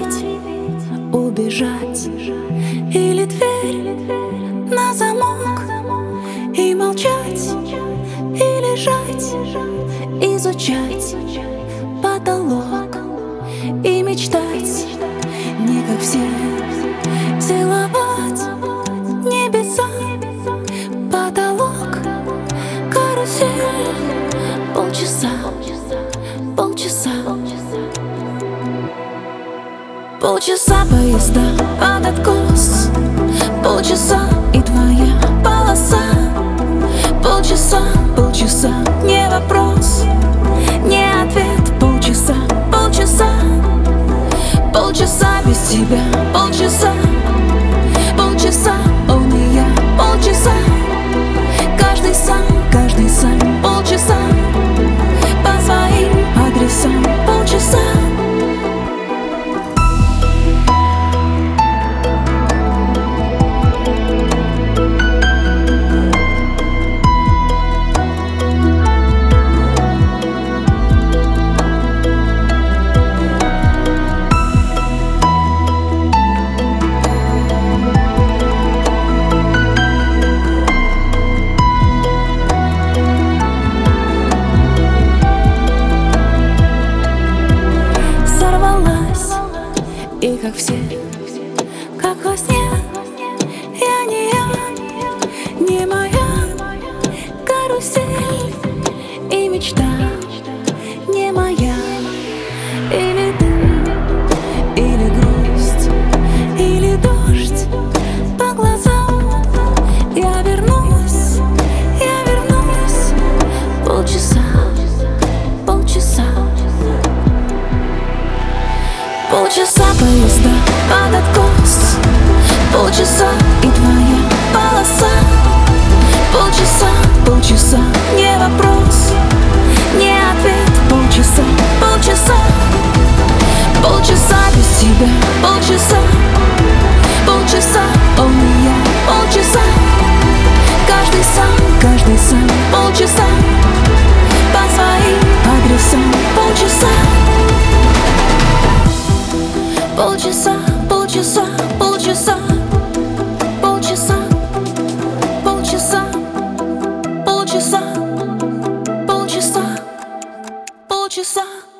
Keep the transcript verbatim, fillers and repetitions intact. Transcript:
проверить, убежать или дверь на замок и молчать, и лежать, изучать потолок и мечтать, не как все, целовать небеса, потолок, карусель, полчаса, полчаса, полчаса поезда под откос, полчаса и твоя полоса, полчаса, полчаса, не вопрос, не ответ, полчаса, полчаса, полчаса без тебя, полчаса, полчаса, он и я, полчаса, каждый сам, каждый сам, полчаса, по своим адресам, полчаса. И как все, как во сне, я не я, не моя карусель и мечта не моя. Или дым, или грусть, или дождь по глазам. Я вернусь, я вернусь, полчаса, полчаса. Полчаса поезда под откос, полчаса и твоя полоса, полчаса, полчаса, не вопрос, не ответ, полчаса, полчаса, полчаса без тебя, полчаса, полчаса, он и я, полчаса, каждый сам, каждый сам, полчаса, по своим адресам, полчаса. Полчаса, полчаса, полчаса, полчаса, полчаса, полчаса, полчаса, полчаса.